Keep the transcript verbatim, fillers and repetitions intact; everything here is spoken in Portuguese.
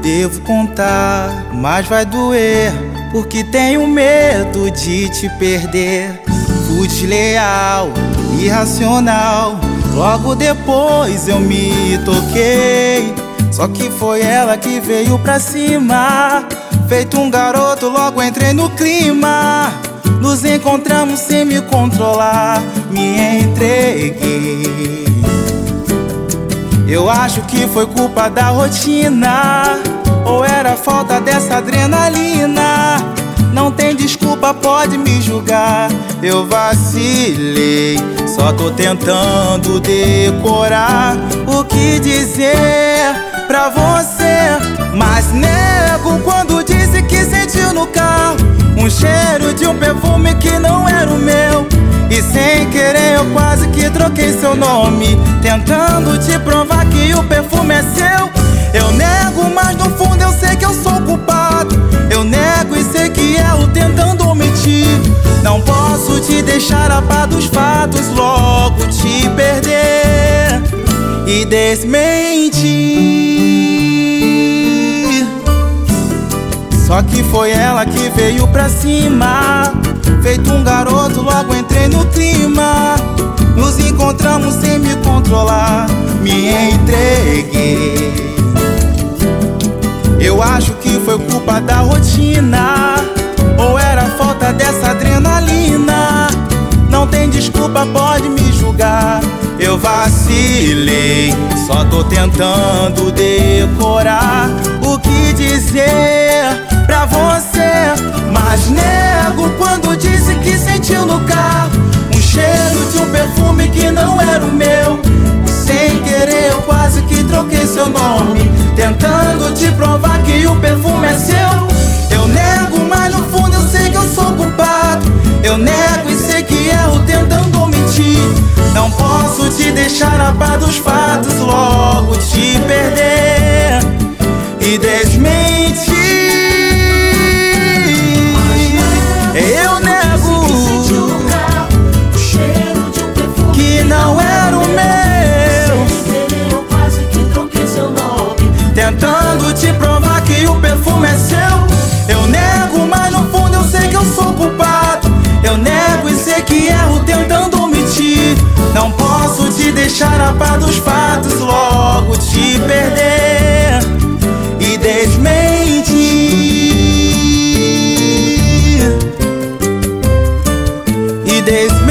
devo contar, mas vai doer, porque tenho medo de te perder. Fui desleal, irracional, logo depois eu me toquei. Só que foi ela que veio pra cima. Feito um garoto, logo entrei no clima. Nos encontramos sem me controlar, me entreguei. Eu acho que foi culpa da rotina, ou era falta dessa adrenalina. Não tem desculpa, pode me julgar, eu vacilei. Só tô tentando decorar o que dizer pra você, mas nego quando disse que sentiu no carro um cheiro de um perfume que não era o meu. E sem querer eu quase que troquei seu nome, tentando te provar que o perfume é seu. Eu nego, mas no fundo eu sei que eu sou culpado. Eu nego e sei que erro tentando omitir. Não posso te deixar a par dos fatos, logo te perder e desmentir. Só que foi ela que veio pra cima. Feito um garoto, logo entrei no clima. Nos encontramos sem me controlar, me entreguei. Eu acho que foi culpa da rotina, ou era falta dessa adrenalina. Não tem desculpa, pode me julgar, eu vacilei. Só tô tentando decorar o que dizer pra você, mas nego quando disse que sentiu no carro um cheiro de um perfume que não era o meu. E sem querer eu quase que troquei seu nome, tentando te provar que o perfume é seu. Eu nego, mas no fundo eu sei que eu sou culpado. Eu nego e sei que erro tentando omitir. Não posso te deixar a par dos fatos, logo te perder e desmentir. Eu nego que não era o meu, tentando te provar que o perfume é seu. Eu nego, mas no fundo eu sei que eu sou culpado. Eu nego e sei que erro tentando omitir. Não posso te deixar a par dos fatos, logo te perder e desmentir. E desmentir.